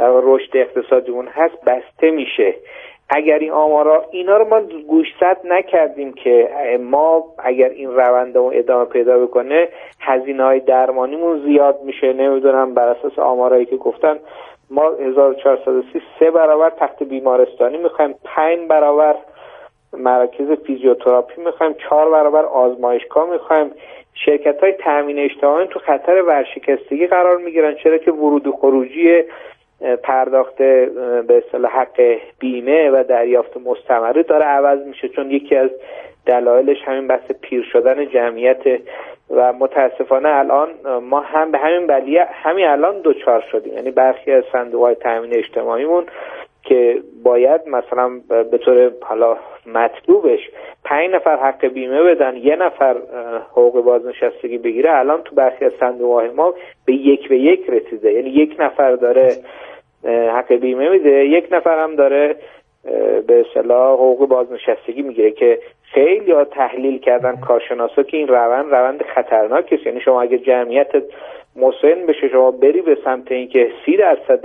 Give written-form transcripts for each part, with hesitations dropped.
در رشد اقتصادیمون هست بسته میشه. اگر این آمارا اینا رو ما گوشزد نکردیم که ما اگر این روند رو ادامه پیدا بکنه هزینه‌های درمانیمون زیاد میشه. نمیدونم بر اساس آمارایی که گفتن ما 1430 3 برابر تخت بیمارستانی میخوایم، 5 برابر مراکز فیزیوتراپی میخوایم، 4 برابر آزمایشگاه میخوایم. شرکت‌های تامین اجتماعی تو خطر ورشکستگی قرار میگیرن، چرا که ورود و خروجی پرداخت به اصطلاح حق بیمه و دریافت مستمره داره عوض میشه، چون یکی از دلایلش همین بحث پیر شدن جمعیت و متاسفانه الان ما هم به همین بلیه همین الان دوچار شدیم. یعنی برخی از صندوق‌های تامین اجتماعیمون که باید مثلا به طور حالا مطلوبش 5 نفر حق بیمه بدن، 1 نفر حقوق بازنشستگی بگیره، الان تو برخی از صندوق‌های ما به 1 رسیده. یعنی 1 نفر داره حق بیمه میده، 1 نفر هم داره به اصطلاح حقوق بازنشستگی میگیره که خیلی ها تحلیل کردن کارشناسا که این روند خطرناکی است. یعنی شما اگه جمعیت مسن بشه، شما بری به سمت اینکه 30%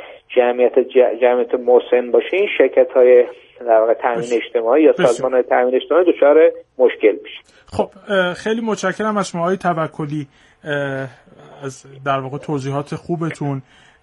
جمعیت مسن باشه، این شرکت‌های در واقع تامین اجتماعی یا سازمان‌های تامین اجتماعی دچار مشکل میشه. خب خیلی متشکرم از شما آقای توکلی از در واقع توضیحات خوبتون.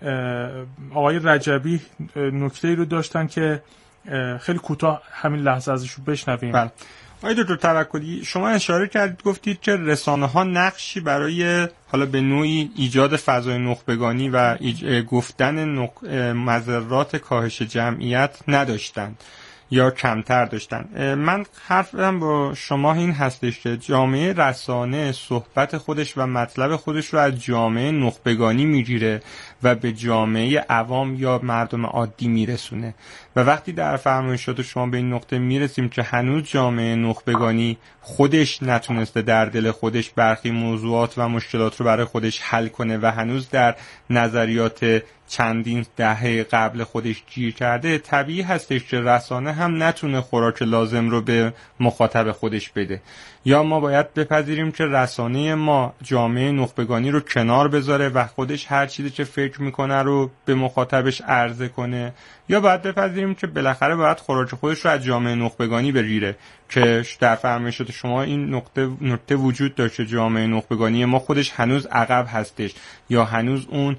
آقای رجبی نکته‌ای رو داشتن که خیلی کوتاه همین لحظه ازشون بشنویم. بله. آقای دکتر توکلی، شما اشاره کردید، گفتید که رسانه‌ها نقشی برای حالا به نوعی ایجاد فضای نخبگانی و گفتن مضرات کاهش جمعیت نداشتند یا کمتر داشتن. من حرفم با شما این هستش که جامعه رسانه صحبت خودش و مطلب خودش رو از جامعه نخبگانی میگیره و به جامعه عوام یا مردم عادی میرسونه و وقتی در فرمایشات شما به این نقطه میرسیم که هنوز جامعه نخبگانی خودش نتونسته در دل خودش برخی موضوعات و مشکلات رو برای خودش حل کنه و هنوز در نظریات چندین دهه قبل خودش گیر کرده، طبیعی هستش که رسانه هم نتونه خوراک لازم رو به مخاطب خودش بده. یا ما باید بپذیریم که رسانه ما جامعه نخبگانی رو کنار بذاره و خودش هر چیزی که فکر میکنه رو به مخاطبش عرضه کنه، یا باید بپذیریم که بالاخره باید خوراک خودش رو از جامعه نخبگانی بگیره که در فرمایشات شما این نکته وجود داشت که جامعه نخبگانی ما خودش هنوز عقب هستش یا هنوز اون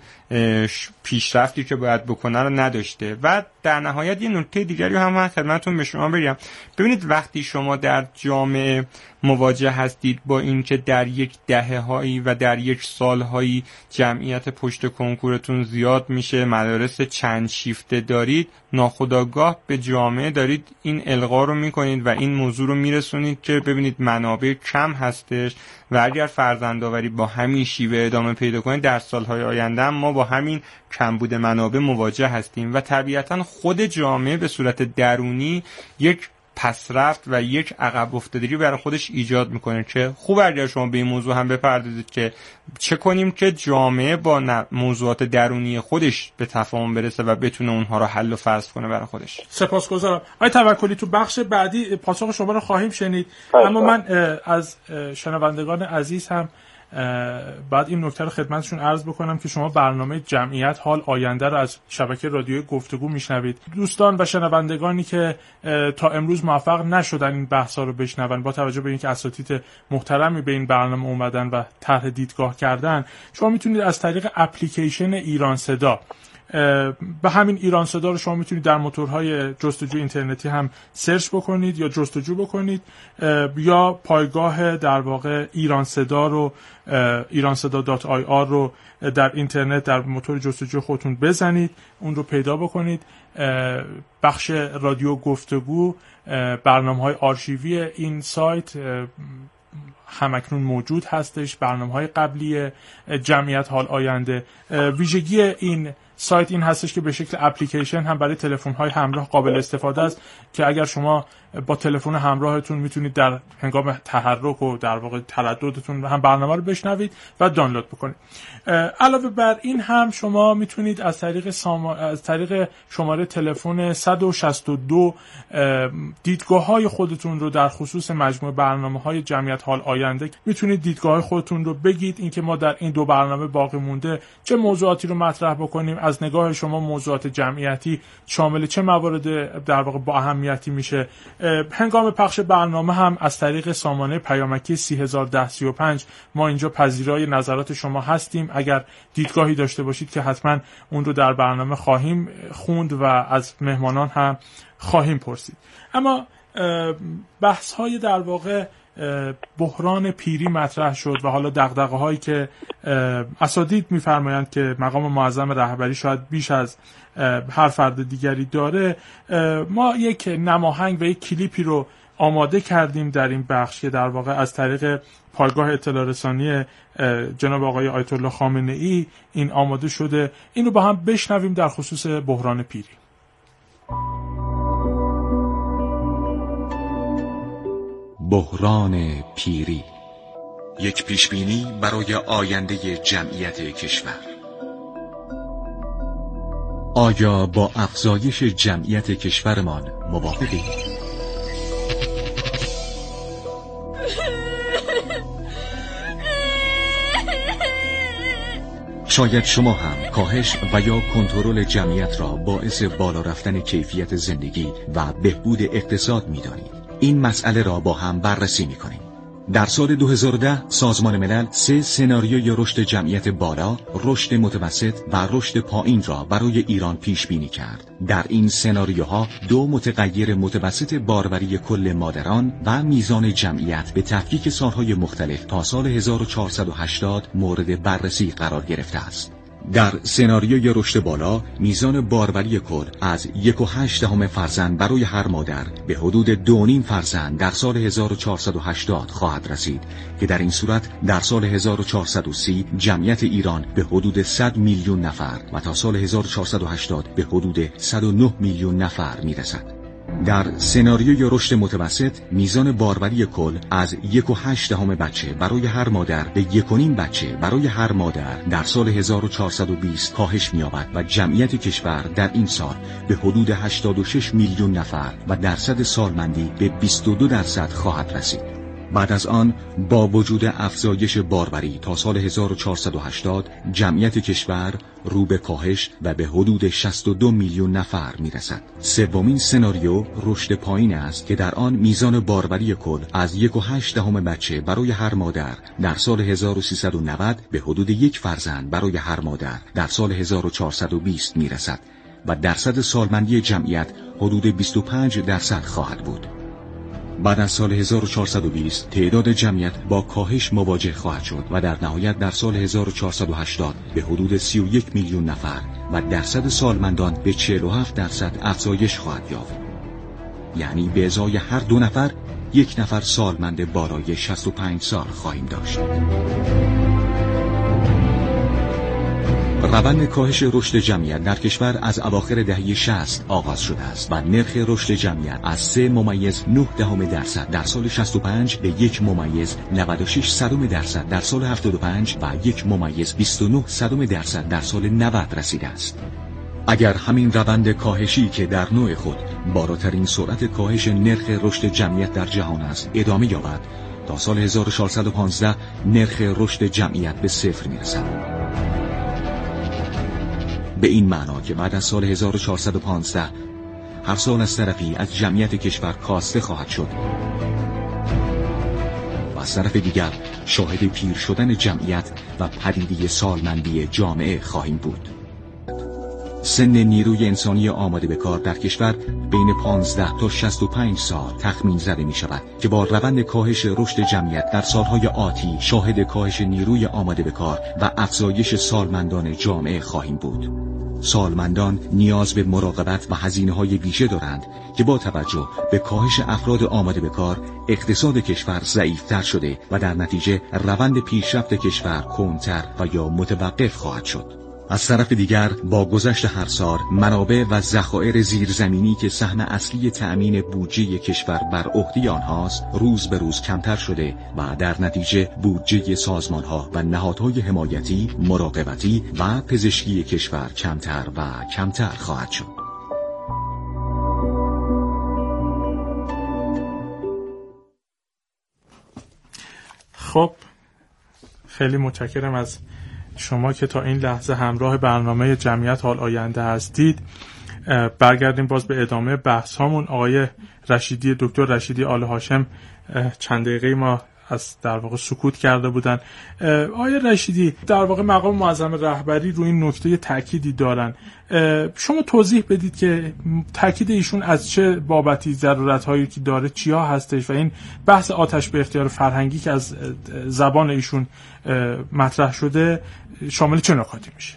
پیشرفتی که باید بکنه رو نداشته. و در نهایت یه نکته دیگری هم من خدمتتون به شما بگم. ببینید وقتی شما در جامعه مواجه هستید با این که در یک دهه‌هایی و در یک سال‌هایی جمعیت پشت کنکورتون زیاد میشه، مدارس چند شیفته دارید، ناخودآگاه به جامعه دارید این القا رو میکنید و این موضوع رو میرسونید که ببینید منابع کم هستش و اگر فرزندآوری با همین شیوه ادامه پیدا کنه در سالهای آینده هم ما با همین کمبود منابع مواجه هستیم و طبیعتا خود جامعه به صورت درونی یک پسرفت و یک عقب افتادگی برای خودش ایجاد میکنه که خوب اگر شما به این موضوع هم بپردازید که چه کنیم که جامعه با موضوعات درونی خودش به تفاهم برسه و بتونه اونها رو حل و فصل کنه برای خودش. سپاسگزارم. آقای توکلی، تو بخش بعدی پاسخ شما رو خواهیم شنید، اما من از شنوندگان عزیز هم بعد این نکته رو خدمتشون عرض بکنم که شما برنامه جمعیت حال آینده رو از شبکه رادیوی گفتگو میشنوید. دوستان و شنوندگانی که تا امروز موفق نشدن این بحثا رو بشنون، با توجه به اینکه اساتید محترمی به این برنامه اومدن و طرح دیدگاه کردن، شما میتونید از طریق اپلیکیشن ایران صدا، به همین ایران صدا رو شما میتونید در موتورهای جستجوی اینترنتی هم سرچ بکنید یا جستجو بکنید، یا پایگاه در واقع ایران صدا رو ایرانصدا.ir رو در اینترنت در موتور جستجوی خودتون بزنید، اون رو پیدا بکنید. بخش رادیو گفتگو، برنامه‌های آرشیوی این سایت همکنون موجود هستش، برنامه‌های قبلی جمعیت حال آینده. ویژگی این سایت این هستش که به شکل اپلیکیشن هم برای تلفن‌های همراه قابل استفاده است که اگر شما با تلفن همراهتون میتونید در هنگام تحرک و در واقع ترددتون هم برنامه رو بشنوید و دانلود بکنید. علاوه بر این هم شما میتونید از طریق شماره تلفن 162 دیدگاه‌های خودتون رو در خصوص مجموعه برنامه‌های جمعیت حال آینده میتونید دیدگاه خودتون رو بگید، اینکه ما در این 2 برنامه باقی مونده چه موضوعاتی رو مطرح بکنیم، از نگاه شما موضوعات جمعیتی شامل چه موارد در واقع با اهمیتی میشه. هنگام پخش برنامه هم از طریق سامانه پیامکی 301035 ما اینجا پذیرای نظرات شما هستیم. اگر دیدگاهی داشته باشید که حتما اون رو در برنامه خواهیم خوند و از مهمانان هم خواهیم پرسید. اما بحث های در واقع بحران پیری مطرح شد و حالا دغدغه هایی که اساتید میفرمایند که مقام معظم رهبری شاید بیش از هر فرد دیگری داره. ما یک نماهنگ و یک کلیپی رو آماده کردیم در این بخش که در واقع از طریق پایگاه اطلاع رسانی جناب آقای آیت الله خامنه ای این آماده شده. این رو با هم بشنویم در خصوص بحران پیری. بحران پیری، یک پیشبینی برای آینده جمعیت کشور. آیا با افزایش جمعیت کشورمان موافقید؟ شاید شما هم کاهش و یا کنترل جمعیت را باعث بالا رفتن کیفیت زندگی و بهبود اقتصاد می‌دانید. این مسئله را با هم بررسی می‌کنیم. در سال 2010 سازمان ملل 3 سناریوی رشد جمعیت بالا، رشد متوسط و رشد پایین را برای ایران پیش بینی کرد. در این سناریوها 2 متغیر متوسط باروری کل مادران و میزان جمعیت به تفکیک سالهای مختلف تا سال 1480 مورد بررسی قرار گرفته است. در سناریوی رشد بالا میزان باروری کل از 1.8 فرزند برای هر مادر به حدود 2.5 فرزند در سال 1480 خواهد رسید که در این صورت در سال 1430 جمعیت ایران به حدود 100 میلیون نفر و تا سال 1480 به حدود 109 میلیون نفر میرسد. در سناریوی رشد متوسط میزان باروری کل از 1.8 بچه برای هر مادر به 1.5 بچه برای هر مادر در سال 1420 کاهش می‌یابد و جمعیت کشور در این سال به حدود 86 میلیون نفر و درصد سالمندی به 22% خواهد رسید. بعد از آن با وجود افزایش باروری تا سال 1480 جمعیت کشور رو به کاهش و به حدود 62 میلیون نفر میرسد. سومین سناریو رشد پایین است که در آن میزان باروری کل از 1.8 بچه برای هر مادر در سال 1390 به حدود 1 فرزند برای هر مادر در سال 1420 میرسد و درصد سالمندی جمعیت حدود 25% خواهد بود. بعد از سال 1420 تعداد جمعیت با کاهش مواجه خواهد شد و در نهایت در سال 1480 به حدود 31 میلیون نفر و درصد سالمندان به 47% افزایش خواهد یافت. یعنی به ازای هر 2 نفر 1 نفر سالمند بالای 65 سال خواهیم داشت. روند کاهش رشد جمعیت در کشور از اواخر دهه 60 آغاز شده است و نرخ رشد جمعیت از 3.9% در سال 65 به 1.96% در سال 75 و 1.29% در سال 90 رسیده است. اگر همین روند کاهشی که در نوع خود بالاترین سرعت کاهش نرخ رشد جمعیت در جهان است ادامه یابد، تا سال 1415 نرخ رشد جمعیت به 0 میرسد. به این معنا که بعد از سال 1415 هر سال از طرفی از جمعیت کشور کاسته خواهد شد و از طرف دیگر شاهد پیر شدن جمعیت و پدیده سالمندی جامعه خواهیم بود. سن نیروی انسانی آماده به کار در کشور بین 15 تا 65 سال تخمین زده می شود که با روند کاهش رشد جمعیت در سالهای آتی شاهد کاهش نیروی آماده به کار و افزایش سالمندان جامعه خواهیم بود. سالمندان نیاز به مراقبت و هزینه‌های ویژه دارند که با توجه به کاهش افراد آماده به کار اقتصاد کشور ضعیف‌تر شده و در نتیجه روند پیشرفت کشور کندتر و یا متوقف خواهد شد. از طرف دیگر با گذشت هر سال منابع و ذخایر زیرزمینی که سهم اصلی تأمین بودجه کشور بر عهده آنهاست روز به روز کمتر شده و در نتیجه بودجه سازمان‌ها و نهادهای حمایتی، مراقبتی و پزشکی کشور کمتر و کمتر خواهد شد. خب خیلی متشکرم از شما که تا این لحظه همراه برنامه جمعیت حال آینده هستید. برگردیم باز به ادامه بحث هامون. آقای رشیدی، دکتر رشیدی آل هاشم چند دقیقه ما از در واقع سکوت کرده بودن. آقای رشیدی، در واقع مقام معظم رهبری رو این نکته تأکیدی دارن. شما توضیح بدید که تأکید ایشون از چه بابتی، ضرورت‌هایی که داره چیا هستش و این بحث آتش به اختیار فرهنگی که از زبان ایشون مطرح شده شامل چه نکاتی میشه؟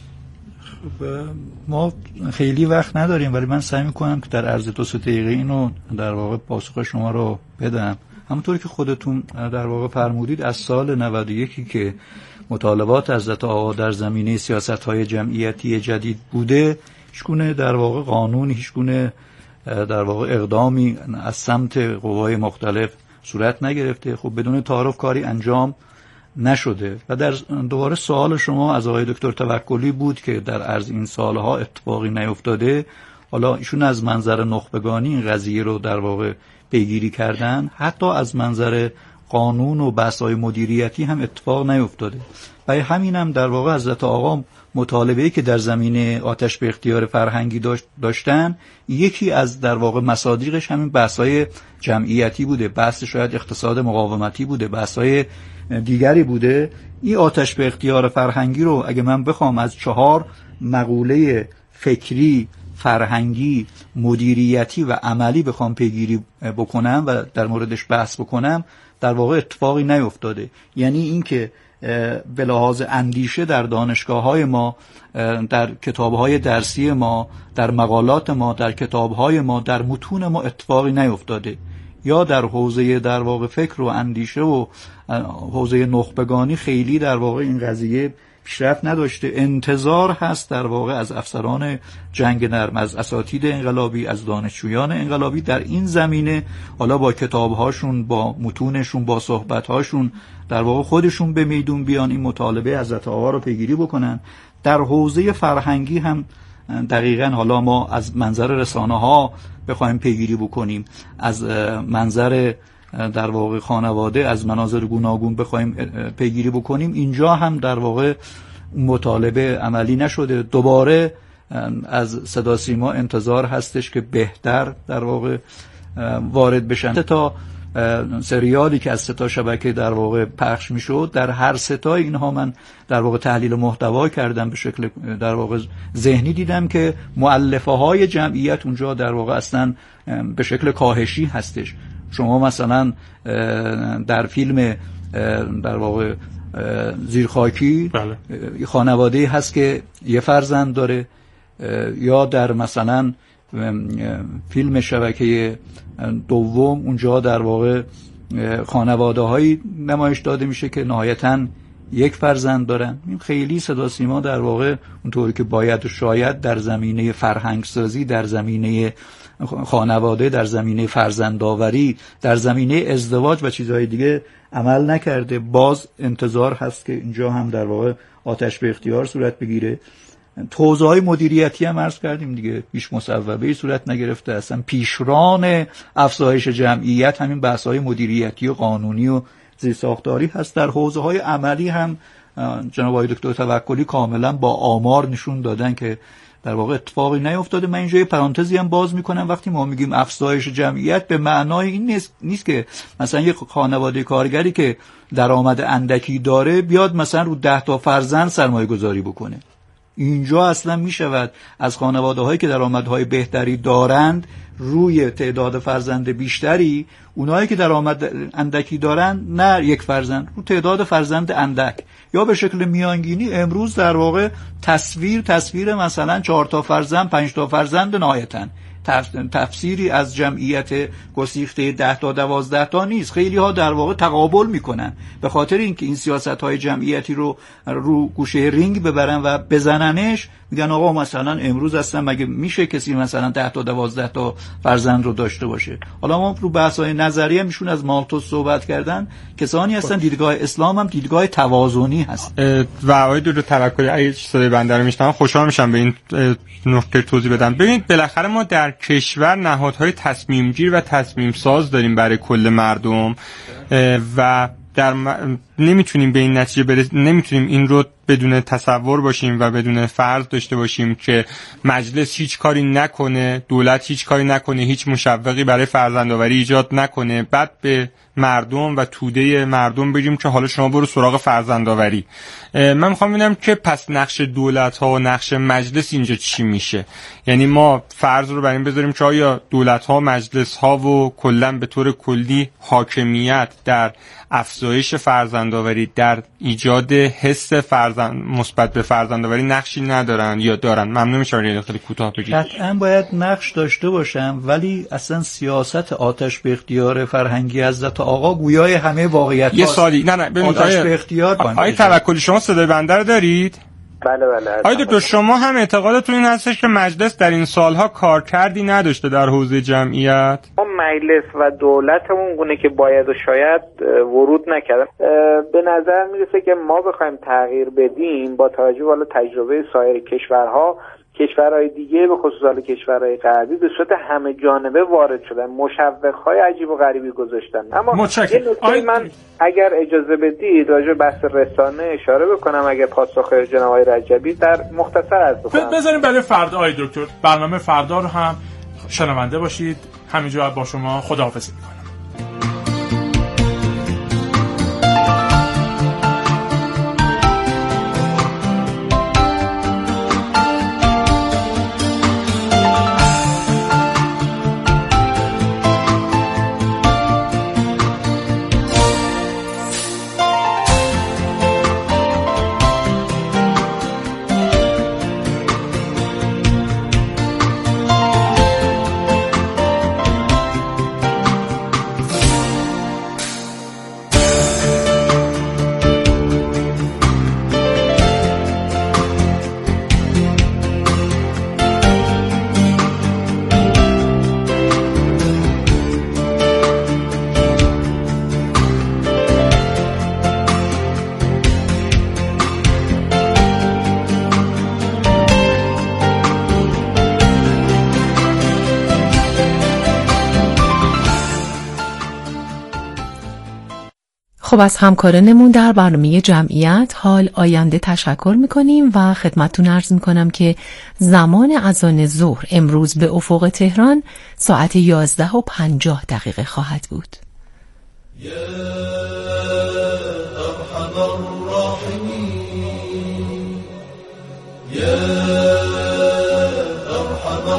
ما خیلی وقت نداریم ولی من سعی میکنم که در عرض 2-3 دقیقه اینو در واقع پاسخ شما رو بدم. همونطوری که خودتون در واقع فرمودید از سال 91 که مطالبات حضرت آقا در زمینه سیاست‌های جمعیتی جدید بوده، هیچگونه در واقع قانون، هیچگونه در واقع اقدامی از سمت قوای مختلف صورت نگرفته. خب بدون تعارف کاری انجام نشده و در دوباره سوال شما از آقای دکتر توکلی بود که در عرض این سالها اتفاقی نیفتاده. حالا ایشون از منظر نخبگانی این قضیه رو در واقع پیگیری کردن، حتی از منظر قانون و بحث‌های مدیریتی هم اتفاق نیفتاده. برای همین هم در واقع حضرت آقا مطالبه‌ای که در زمینه آتش به اختیار فرهنگی داشتن، یکی از در واقع مصادیقش همین بحث‌های جمعیتی بوده، بحث شاید اقتصاد مقاومتی بوده، بحث‌های دیگری بوده. این آتش به اختیار فرهنگی رو اگه من بخوام از 4 مقوله فکری، فرهنگی، مدیریتی و عملی بخوام پیگیری بکنم و در موردش بحث بکنم، در واقع اتفاقی نیفتاده. یعنی این که به لحاظ اندیشه در دانشگاه‌های ما، در کتاب‌های درسی ما، در مقالات ما، در کتاب‌های ما، در متون ما اتفاقی نیفتاده. یا در حوزه در واقع فکر و اندیشه و حوزه نخبگانی خیلی در واقع این قضیه پیشرفت نداشته. انتظار هست در واقع از افسران جنگ نرم، از اساتید انقلابی، از دانشجویان انقلابی در این زمینه، حالا با کتابهاشون، با متونشون، با صحبتهاشون در واقع خودشون به میدون بیان، این مطالبه حضرت آقا رو پیگیری بکنن. در حوزه فرهنگی هم دقیقاً حالا ما از منظر رسانه ها بخوایم پیگیری بکنیم، از منظر در واقع خانواده، از مناظر گوناگون بخوایم پیگیری بکنیم، اینجا هم در واقع مطالبه عملی نشده. دوباره از صدا سیما انتظار هستش که بهتر در واقع وارد بشن. تا سریالی که از 3 شبکه در واقع پخش میشد، در هر 3 اینها من در واقع تحلیل محتوا کردم، به شکل در واقع ذهنی دیدم که مؤلفه های جمعیت اونجا در واقع اصلا به شکل کاهشی هستش. شما مثلا در فیلم در واقع زیرخاکی خانواده هست که یه فرزند داره، یا در مثلا فیلم شبکه دوم اونجا در واقع خانواده هایی نمایش داده میشه که نهایتاً یک فرزند دارن. خیلی صدا سیما در واقع اونطوری که باید و شاید در زمینه فرهنگسازی، در زمینه خانواده، در زمینه فرزندآوری، در زمینه ازدواج و چیزهای دیگه عمل نکرده. باز انتظار هست که اینجا هم در واقع آتش به اختیار صورت بگیره. توزیع‌های مدیریتی هم عرض کردیم دیگه، هیچ مصوبه‌ای صورت نگرفته. اصلا پیشران افزایش جمعیت همین بحث‌های مدیریتی و قانونی و زیرساختاری هست. در حوزه‌های عملی هم جناب آقای دکتر توکلی کاملا با آمار نشون دادن که در واقع اتفاقی نیفتاده. من اینجا یه پرانتزی هم باز میکنم، وقتی ما میگیم افزایش جمعیت به معنای این نیست که مثلا یک خانواده کارگری که درآمد اندکی داره بیاد مثلا رو 10 تا فرزند سرمایه گذاری بکنه. اینجا اصلا میشود از خانواده هایی که درآمدهای بهتری دارند روی تعداد فرزند بیشتری، اونایی که درآمد اندکی دارن نه یک فرزند، رو تعداد فرزند اندک، یا به شکل میانگینی امروز در واقع تصویر مثلا 4 تا فرزند 5 تا فرزند نهایتاً تفسیری از جمعیت گسیخته 10 تا 12 تا نیست. خیلی ها در واقع تقابل میکنن به خاطر اینکه این سیاست های جمعیتی رو گوشه رینگ ببرن و بزننش. میگن آقا مثلا امروز اصلا مگه میشه کسی مثلا 10 تا 12 تا فرزند رو داشته باشه؟ حالا ما رو بحث های نظریه میشون از مالتوس صحبت کردن، کسانی هستن دیدگاه اسلام هم دیدگاه توازنی هست. و آقای دکتر توکلی اگه صدای بنده رو میشنم خوشحال میشم به این نکته توضیح بدم. ببینید بالاخره ما در کشور نهادهای تصمیم گیر و تصمیم ساز داریم برای کل مردم و نمیتونیم به این نتیجه نمیتونیم این رو بدون تصور باشیم و بدون فرض داشته باشیم که مجلس هیچ کاری نکنه، دولت هیچ کاری نکنه، هیچ مشوقی برای فرزندآوری ایجاد نکنه، بعد به مردم و توده مردم بگیم که حالا شما برو سراغ فرزندآوری. من میخوام ببینم که پس نقش دولت ها و نقش مجلس اینجا چی میشه؟ یعنی ما فرض رو بر این بذاریم که آیا دولت ها، مجلس ها و کلا به طور کلی حاکمیت در افزایش فرزندآوری، در ایجاد حس مثبت به فرزندآوری نقشی ندارن یا دارن؟ ممنون میشم یه خیلی کوتاه بگید. قطعاً باید نقش داشته باشم، ولی اصلا سیاست آتش به اختیار فرهنگی حضرت آقا گویای همه واقعیت یه سالی نه آتش به اختیار. آقای توکلی شما صدای بنده رو دارید؟ بله. آقای دکتر شما هم اعتقادتون این هستش که مجلس در این سالها کارکردی نداشته در حوزه جمعیت؟ ما مجلس و دولتمون گونه که باید و شاید ورود نکردن. به نظر میرسه که ما بخوایم تغییر بدیم با توجه به تجربه سایر کشورهای دیگه، به خصوص کشورهای غربی، به صورت همه جانبه وارد شدن، مشوق‌های عجیب و غریبی گذاشتن. اما یه نکته من اگر اجازه بدید راجع به بحث رسانه اشاره بکنم، اگر پاسخ جناب آقای رجبی در مختصر از بکنم. بذاریم برای فردا آقای دکتر برنامه فردا رو هم شنونده باشید. همینجا با شما خداحافظی می‌کنم. خب از همکارانمون در برنامه جمعیت حال آینده تشکر میکنیم و خدمتتون عرض میکنم که زمان اذان ظهر امروز به افق تهران ساعت 11:50 خواهد بود. یا ارحم الراحمین، یا ارحم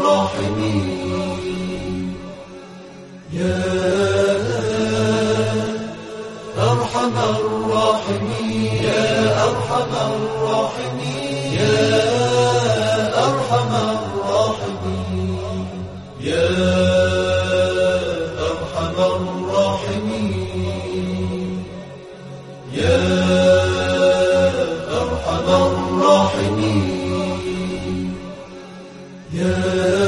الراحمین، یا أرحم الراحمين، يا أرحم الراحمين، يا أرحم الراحمين، يا أرحم الراحمين، يا أرحم الراحمين، يا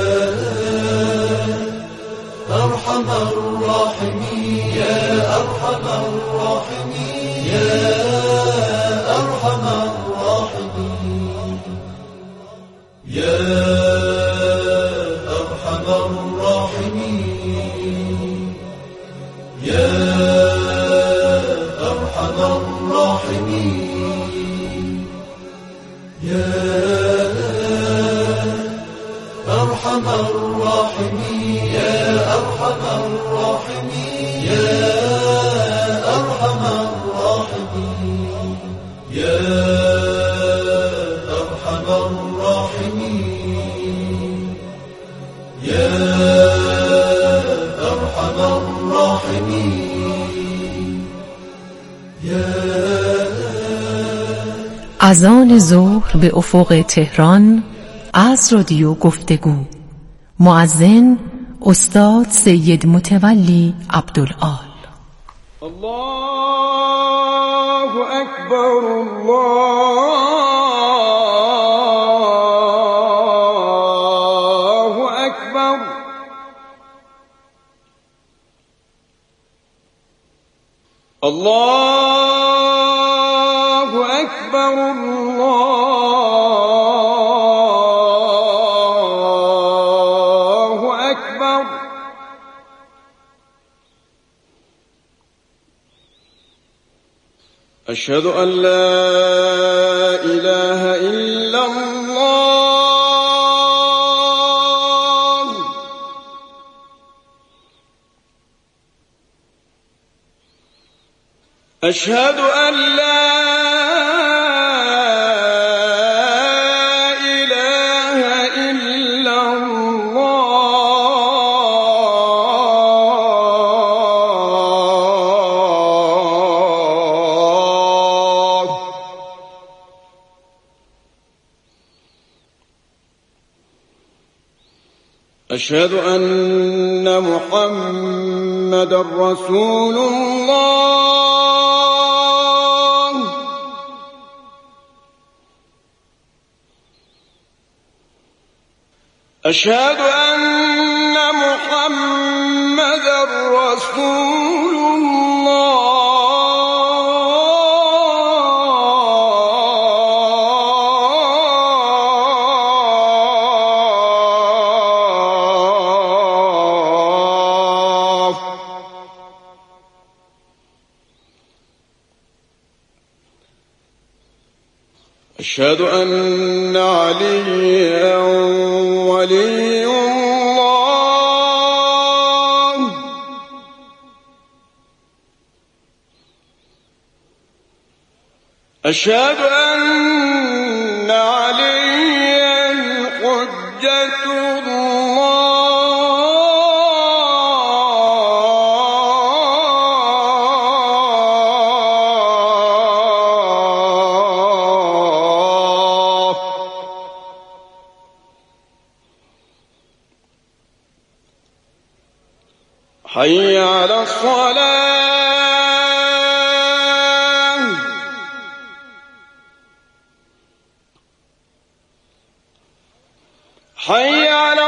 أرحم الراحمين، يا أرحم الراحمين، يا أرحم الراحمين، يا أرحم الراحمين، يا أرحم الراحمين، يا أرحم الراحمين، يا أرحم الراحمين، يا أرحم الراحمين، يا أرحم الراحمين، يا اذان ظهر به افق تهران از رادیو گفتگو. مؤذن استاد سید متولی عبدالآل. الله اکبر الله اکبر. الله اکبر الله اکبر. اشهد ان لا اله الا الله. اشهد ان لا اله الا الله. اشهد ان محمد رسول الله. أشهد أن محمد رسول الله. أشهد أن عليا ولي الله. أشهد أن عليا حجة الله. حي على الصلاة. حي على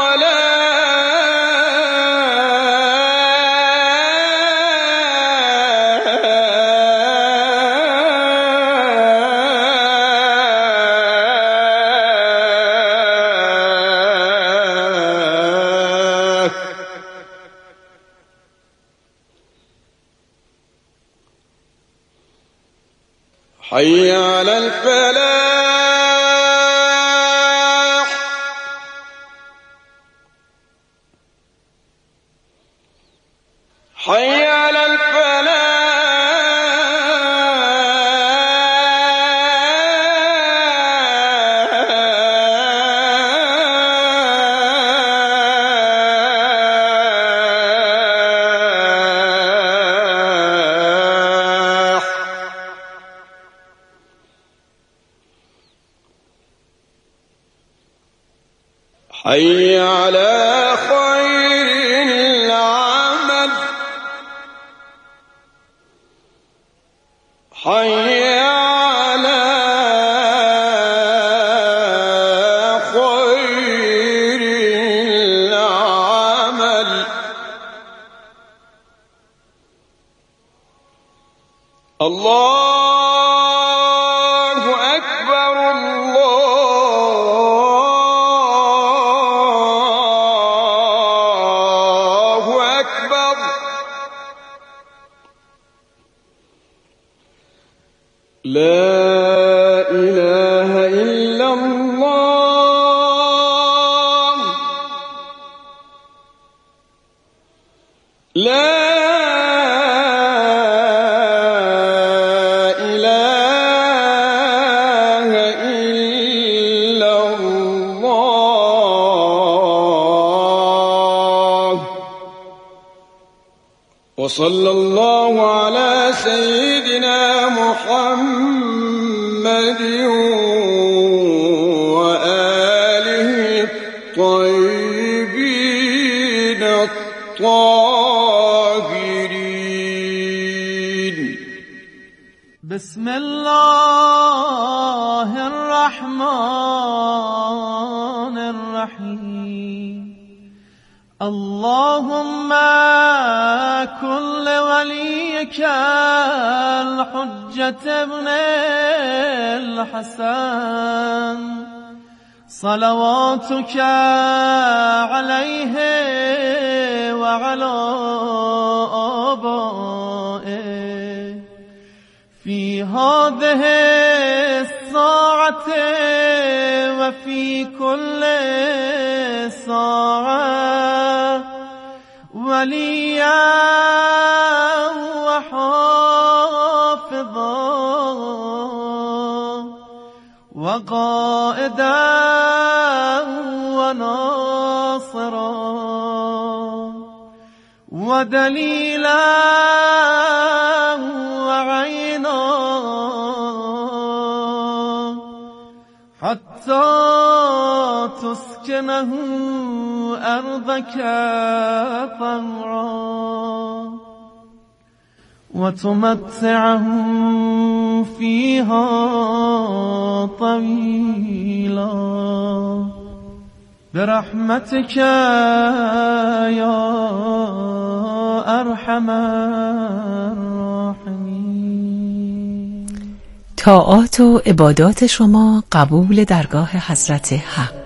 الصلاة. حي على الفلاح. حي على الفلاح. حي على خير العمل. حي على خير العمل. الله أكبر الله أكبر. لا إله إلا الله. لا إله إلا الله. وصلى الله على سيدنا محمد الطيبين الطاهرين. بسم الله الرحمن الرحيم. اللهم كن لوليك الحجة ابن الحسن صلواتك عليه وعلى آبائه في هذه الساعة وفي كل ساعة وليا وحافظا وقائدا وناصرا ودليلا وعينا حتى تسكنه أرضك طوعا وتمتعه فيها طويلا برحمتك يا أرحم الراحمين. طاعات و عبادات شما قبول درگاه حضرت حق.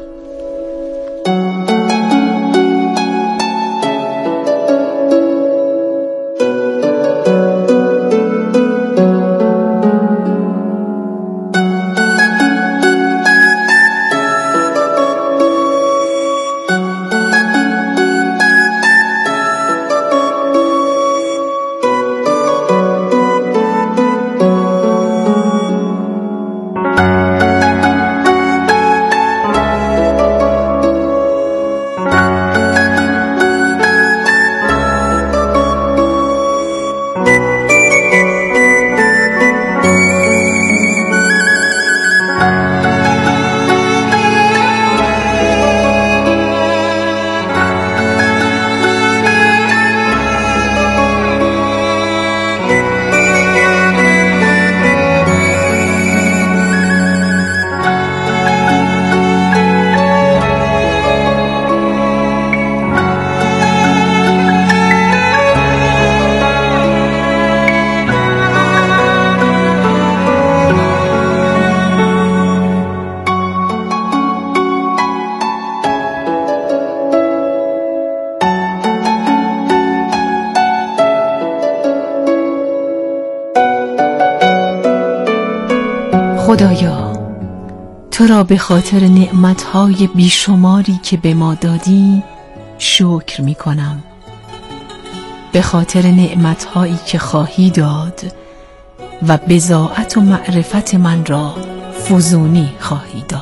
خدایا تو را به خاطر نعمتهای بیشماری که به ما دادی شکر می کنم، به خاطر نعمتهایی که خواهی داد و بضاعت و معرفت من را فزونی خواهی داد.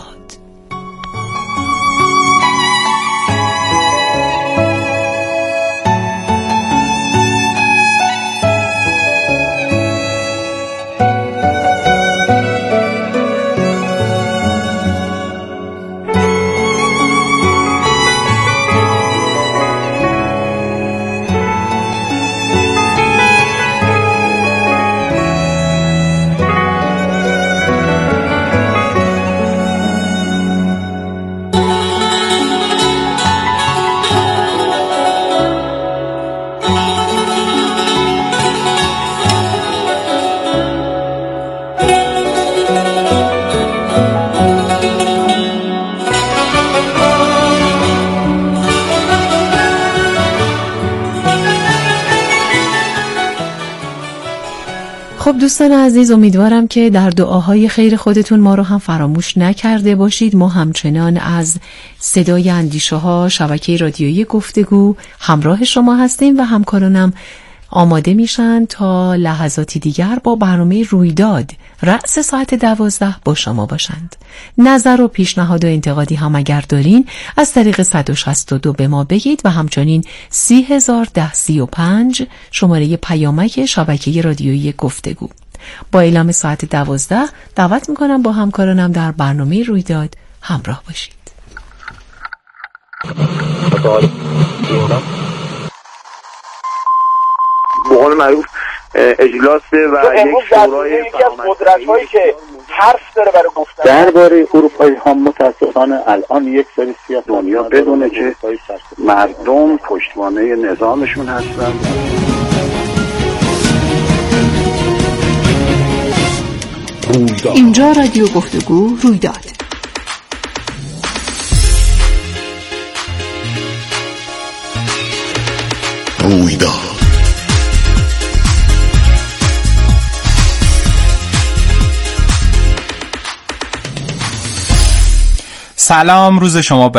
خب دوستان عزیز، امیدوارم که در دعاهای خیر خودتون ما رو هم فراموش نکرده باشید. ما همچنان از صدای اندیشه ها شبکه رادیویی گفتگو همراه شما هستیم و همکارانم آماده میشن تا لحظاتی دیگر با برنامه رویداد رأس ساعت 12 با شما باشند. نظر و پیشنهاد و انتقادی هم اگر دارین از طریق 162 به ما بگید و همچنین 301035 شماره پیامک شبکه رادیویی گفتگو. با اعلام ساعت 12 دعوت میکنم با همکارانم در برنامه رویداد همراه باشید. به قول معروف اجلاس و یک شورای یکی از قدرت‌هایی که حرف داره برای گفتن درباره اروپایی ها متاسفانه الان یک سری سیاست دنیا بدونه که مردم پشتوانه نظامشون هستن. اینجا رادیو گفتگو رویداد. سلام، روز شما